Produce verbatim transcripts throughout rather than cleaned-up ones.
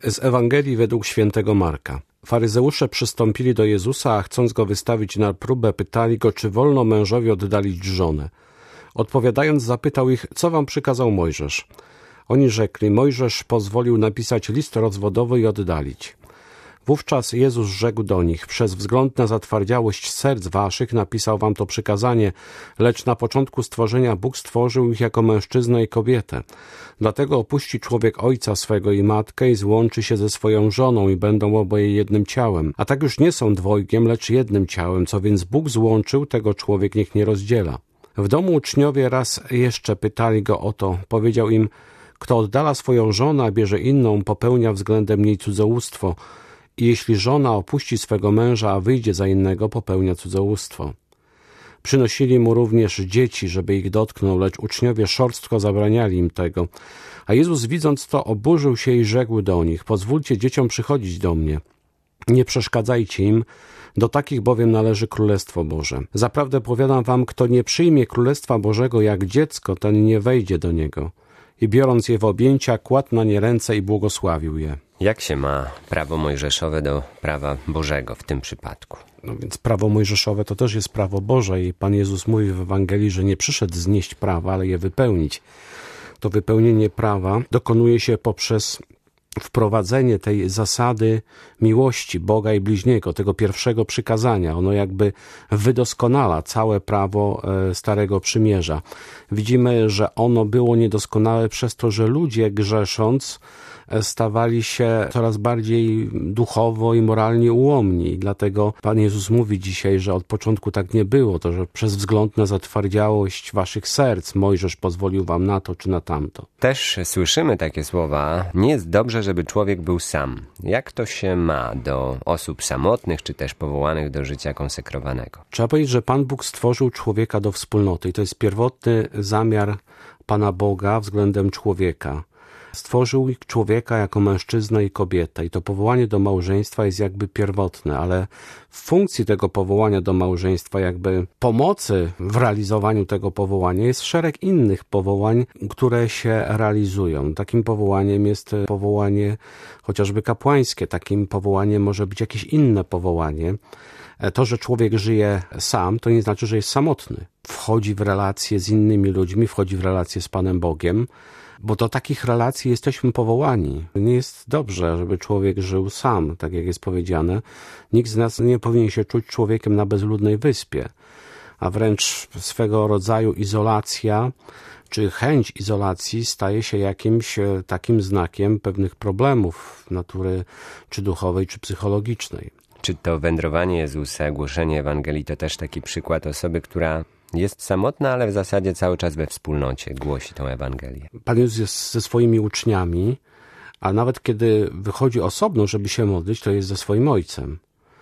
Z Ewangelii według świętego Marka. Faryzeusze przystąpili do Jezusa, a chcąc go wystawić na próbę, pytali go, czy wolno mężowi oddalić żonę. Odpowiadając, zapytał ich, co wam przykazał Mojżesz. Oni rzekli, Mojżesz pozwolił napisać list rozwodowy i oddalić. Wówczas Jezus rzekł do nich, przez wzgląd na zatwardziałość serc waszych napisał wam to przykazanie, lecz na początku stworzenia Bóg stworzył ich jako mężczyznę i kobietę. Dlatego opuści człowiek ojca swego i matkę i złączy się ze swoją żoną i będą oboje jednym ciałem. A tak już nie są dwojgiem, lecz jednym ciałem, co więc Bóg złączył, tego człowiek niech nie rozdziela. W domu uczniowie raz jeszcze pytali go o to. Powiedział im, kto oddala swoją żonę, a bierze inną, popełnia względem niej cudzołóstwo. I jeśli żona opuści swego męża, a wyjdzie za innego, popełnia cudzołóstwo. Przynosili mu również dzieci, żeby ich dotknął, lecz uczniowie szorstko zabraniali im tego. A Jezus, widząc to, oburzył się i rzekł do nich, pozwólcie dzieciom przychodzić do mnie. Nie przeszkadzajcie im, do takich bowiem należy Królestwo Boże. Zaprawdę powiadam wam, kto nie przyjmie Królestwa Bożego jak dziecko, ten nie wejdzie do niego. I biorąc je w objęcia, kładł na nie ręce i błogosławił je. Jak się ma prawo mojżeszowe do prawa Bożego w tym przypadku? No więc prawo mojżeszowe to też jest prawo Boże i Pan Jezus mówi w Ewangelii, że nie przyszedł znieść prawa, ale je wypełnić. To wypełnienie prawa dokonuje się poprzez wprowadzenie tej zasady miłości Boga i bliźniego, tego pierwszego przykazania. Ono jakby wydoskonala całe prawo Starego Przymierza. Widzimy, że ono było niedoskonałe przez to, że ludzie grzesząc stawali się coraz bardziej duchowo i moralnie ułomni. I dlatego Pan Jezus mówi dzisiaj, że od początku tak nie było, to że przez wzgląd na zatwardziałość waszych serc Mojżesz pozwolił wam na to czy na tamto. Też słyszymy takie słowa, nie jest dobrze, żeby człowiek był sam. Jak to się ma do osób samotnych, czy też powołanych do życia konsekrowanego? Trzeba powiedzieć, że Pan Bóg stworzył człowieka do wspólnoty i to jest pierwotny zamiar Pana Boga względem człowieka. Stworzył człowieka jako mężczyznę i kobietę i to powołanie do małżeństwa jest jakby pierwotne, ale w funkcji tego powołania do małżeństwa, jakby pomocy w realizowaniu tego powołania jest szereg innych powołań, które się realizują. Takim powołaniem jest powołanie chociażby kapłańskie, takim powołaniem może być jakieś inne powołanie. To, że człowiek żyje sam, to nie znaczy, że jest samotny. Wchodzi w relacje z innymi ludźmi, wchodzi w relacje z Panem Bogiem, bo do takich relacji jesteśmy powołani. Nie jest dobrze, żeby człowiek żył sam, tak jak jest powiedziane. Nikt z nas nie powinien się czuć człowiekiem na bezludnej wyspie, a wręcz swego rodzaju izolacja czy chęć izolacji staje się jakimś takim znakiem pewnych problemów natury czy duchowej, czy psychologicznej. Czy to wędrowanie Jezusa, głoszenie Ewangelii to też taki przykład osoby, która jest samotna, ale w zasadzie cały czas we wspólnocie głosi tę Ewangelię? Pan Jezus jest ze swoimi uczniami, a nawet kiedy wychodzi osobno, żeby się modlić, to jest ze swoim Ojcem.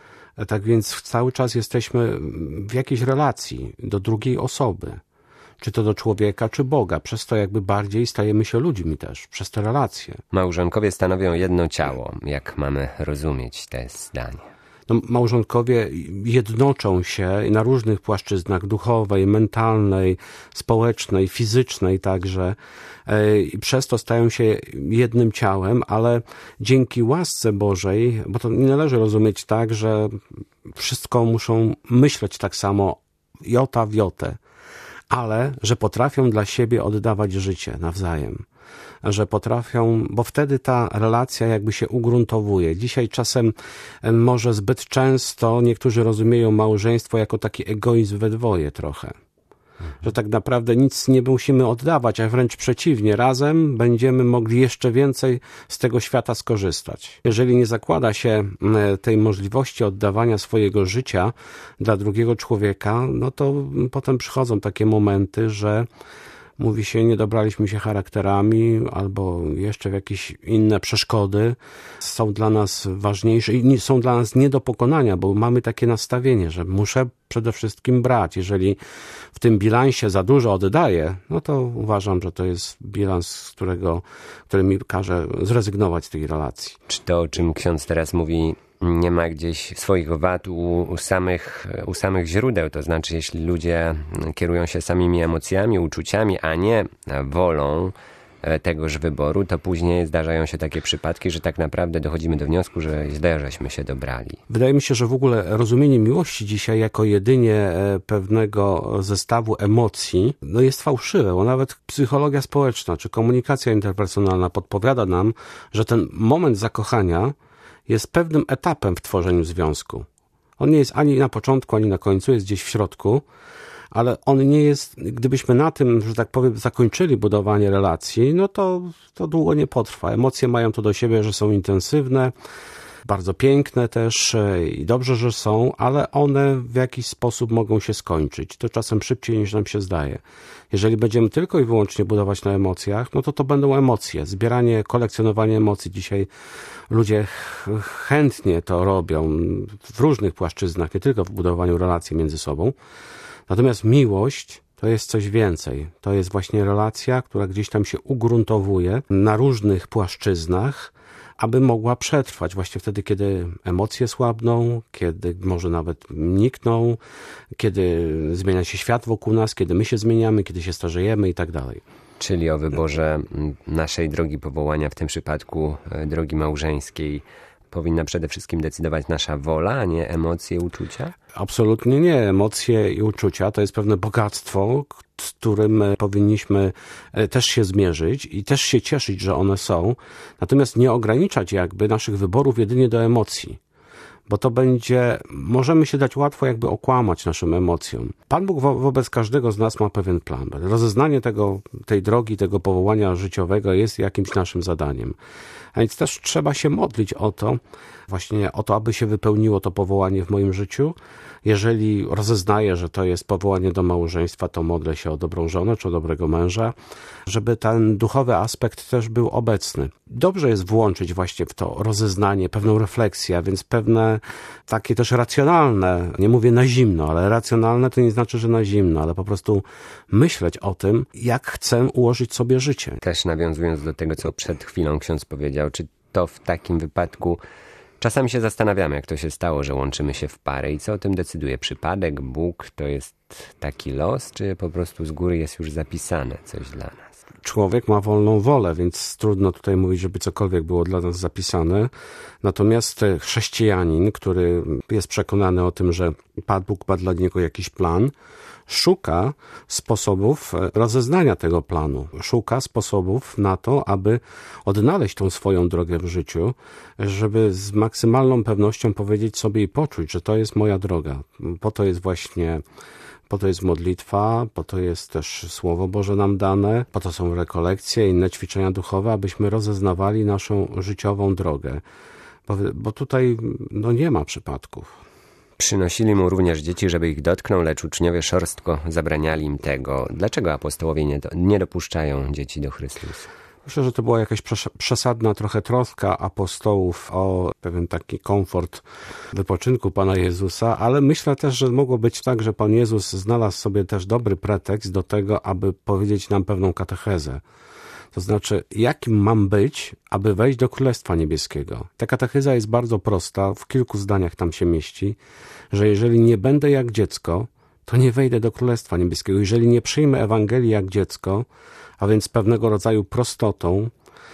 Tak więc cały czas jesteśmy w jakiejś relacji do drugiej osoby. Czy to do człowieka, czy Boga. Przez to jakby bardziej stajemy się ludźmi też, przez te relacje. Małżonkowie stanowią jedno ciało. Jak mamy rozumieć te zdanie? No, małżonkowie jednoczą się na różnych płaszczyznach duchowej, mentalnej, społecznej, fizycznej także i przez to stają się jednym ciałem, ale dzięki łasce Bożej, bo to nie należy rozumieć tak, że wszystko muszą myśleć tak samo, jota w jotę, ale że potrafią dla siebie oddawać życie nawzajem. Że potrafią, bo wtedy ta relacja jakby się ugruntowuje. Dzisiaj czasem może zbyt często niektórzy rozumieją małżeństwo jako taki egoizm we dwoje trochę. Że tak naprawdę nic nie musimy oddawać, a wręcz przeciwnie, razem będziemy mogli jeszcze więcej z tego świata skorzystać. Jeżeli nie zakłada się tej możliwości oddawania swojego życia dla drugiego człowieka, no to potem przychodzą takie momenty, że mówi się, nie dobraliśmy się charakterami albo jeszcze w jakieś inne przeszkody są dla nas ważniejsze i są dla nas nie do pokonania, bo mamy takie nastawienie, że muszę przede wszystkim brać. Jeżeli w tym bilansie za dużo oddaję, no to uważam, że to jest bilans, z którego, który mi każe zrezygnować z tej relacji. Czy to, o czym ksiądz teraz mówi, nie ma gdzieś swoich wad u, u, samych, u samych źródeł? To znaczy, jeśli ludzie kierują się samymi emocjami, uczuciami, a nie wolą, tegoż wyboru, to później zdarzają się takie przypadki, że tak naprawdę dochodzimy do wniosku, że źle żeśmy się dobrali. Wydaje mi się, że w ogóle rozumienie miłości dzisiaj jako jedynie pewnego zestawu emocji no jest fałszywe, bo nawet psychologia społeczna czy komunikacja interpersonalna podpowiada nam, że ten moment zakochania jest pewnym etapem w tworzeniu związku. On nie jest ani na początku, ani na końcu, jest gdzieś w środku, ale on nie jest, gdybyśmy na tym, że tak powiem, zakończyli budowanie relacji, no to, to długo nie potrwa. Emocje mają to do siebie, że są intensywne, bardzo piękne też i dobrze, że są, ale one w jakiś sposób mogą się skończyć. To czasem szybciej niż nam się zdaje. Jeżeli będziemy tylko i wyłącznie budować na emocjach, no to to będą emocje. Zbieranie, kolekcjonowanie emocji. Dzisiaj ludzie chętnie to robią w różnych płaszczyznach, nie tylko w budowaniu relacji między sobą. Natomiast miłość to jest coś więcej. To jest właśnie relacja, która gdzieś tam się ugruntowuje na różnych płaszczyznach, aby mogła przetrwać właśnie wtedy, kiedy emocje słabną, kiedy może nawet nikną, kiedy zmienia się świat wokół nas, kiedy my się zmieniamy, kiedy się starzejemy i tak dalej. Czyli o wyborze naszej drogi powołania, w tym przypadku drogi małżeńskiej, powinna przede wszystkim decydować nasza wola, a nie emocje, uczucia? Absolutnie nie. Emocje i uczucia to jest pewne bogactwo, z którym powinniśmy też się zmierzyć i też się cieszyć, że one są. Natomiast nie ograniczać jakby naszych wyborów jedynie do emocji. Bo to będzie, możemy się dać łatwo jakby okłamać naszym emocjom. Pan Bóg wo- wobec każdego z nas ma pewien plan. Rozeznanie tego, tej drogi, tego powołania życiowego jest jakimś naszym zadaniem. A więc też trzeba się modlić o to, właśnie o to, aby się wypełniło to powołanie w moim życiu. Jeżeli rozeznaję, że to jest powołanie do małżeństwa, to modlę się o dobrą żonę czy o dobrego męża, żeby ten duchowy aspekt też był obecny. Dobrze jest włączyć właśnie w to rozeznanie, pewną refleksję, a więc pewne takie też racjonalne, nie mówię na zimno, ale racjonalne to nie znaczy, że na zimno, ale po prostu myśleć o tym, jak chcę ułożyć sobie życie. Też nawiązując do tego, co przed chwilą ksiądz powiedział, czy to w takim wypadku czasami się zastanawiamy, jak to się stało, że łączymy się w parę i co o tym decyduje? Przypadek, Bóg, to jest taki los, czy po prostu z góry jest już zapisane coś dla nas? Człowiek ma wolną wolę, więc trudno tutaj mówić, żeby cokolwiek było dla nas zapisane. Natomiast chrześcijanin, który jest przekonany o tym, że Pan Bóg ma dla niego jakiś plan, szuka sposobów rozeznania tego planu. Szuka sposobów na to, aby odnaleźć tą swoją drogę w życiu, żeby z maksymalną pewnością powiedzieć sobie i poczuć, że to jest moja droga. Po to jest właśnie Po to jest modlitwa, po to jest też Słowo Boże nam dane, po to są rekolekcje, inne ćwiczenia duchowe, abyśmy rozeznawali naszą życiową drogę. Bo, bo tutaj no, nie ma przypadków. Przynosili mu również dzieci, żeby ich dotknął, lecz uczniowie szorstko zabraniali im tego. Dlaczego apostołowie nie, do, nie dopuszczają dzieci do Chrystusa? Myślę, że to była jakaś przesadna trochę troska apostołów o pewien taki komfort wypoczynku Pana Jezusa, ale myślę też, że mogło być tak, że Pan Jezus znalazł sobie też dobry pretekst do tego, aby powiedzieć nam pewną katechezę. To znaczy, jakim mam być, aby wejść do Królestwa Niebieskiego. Ta katecheza jest bardzo prosta, w kilku zdaniach tam się mieści, że jeżeli nie będę jak dziecko, to nie wejdę do Królestwa Niebieskiego. Jeżeli nie przyjmę Ewangelii jak dziecko, a więc pewnego rodzaju prostotą,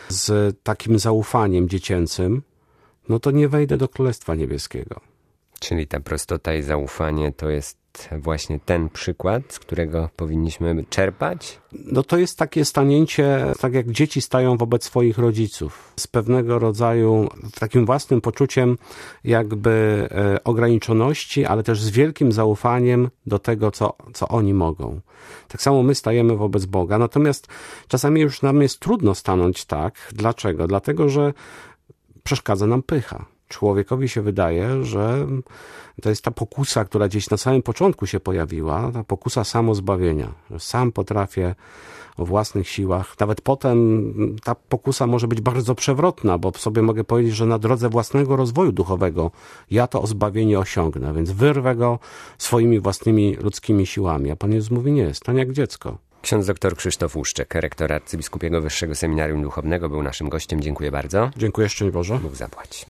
z takim zaufaniem dziecięcym, no to nie wejdę do Królestwa Niebieskiego. Czyli ta prostota i zaufanie to jest właśnie ten przykład, z którego powinniśmy czerpać? No to jest takie stanięcie, tak jak dzieci stają wobec swoich rodziców, z pewnego rodzaju takim własnym poczuciem jakby e, ograniczoności, ale też z wielkim zaufaniem do tego, co, co oni mogą. Tak samo my stajemy wobec Boga, natomiast czasami już nam jest trudno stanąć tak. Dlaczego? Dlatego, że przeszkadza nam pycha. Człowiekowi się wydaje, że to jest ta pokusa, która gdzieś na samym początku się pojawiła, ta pokusa samozbawienia. Że sam potrafię o własnych siłach. Nawet potem ta pokusa może być bardzo przewrotna, bo sobie mogę powiedzieć, że na drodze własnego rozwoju duchowego ja to o zbawienie osiągnę, więc wyrwę go swoimi własnymi ludzkimi siłami. A Pan Jezus mówi, nie, stań jak dziecko. Ksiądz dr Krzysztof Uszczek, rektor Arcybiskupiego Wyższego Seminarium Duchownego, był naszym gościem. Dziękuję bardzo. Dziękuję, szczęść Boże. Bóg zapłać.